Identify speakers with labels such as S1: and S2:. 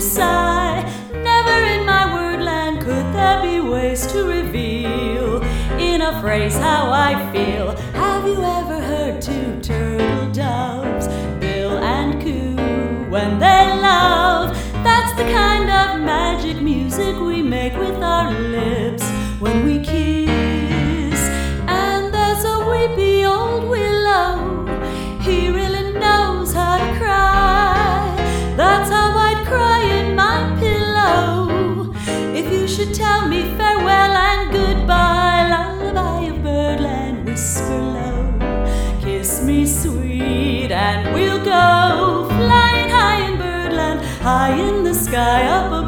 S1: sigh. Never in my wordland could there be ways to reveal in a phrase how I feel. Have you ever heard two turtle doves, bill and coo, when they love? That's the kind of magic music we make with our lips when we kiss. And there's a weepy old willow, he really knows how to cry. That's how I'd cry in my pillow if you should tell me farewell and goodbye. Lullaby of birdland, whisper low, kiss me sweet, and we'll go flying high in birdland, high in the sky up above.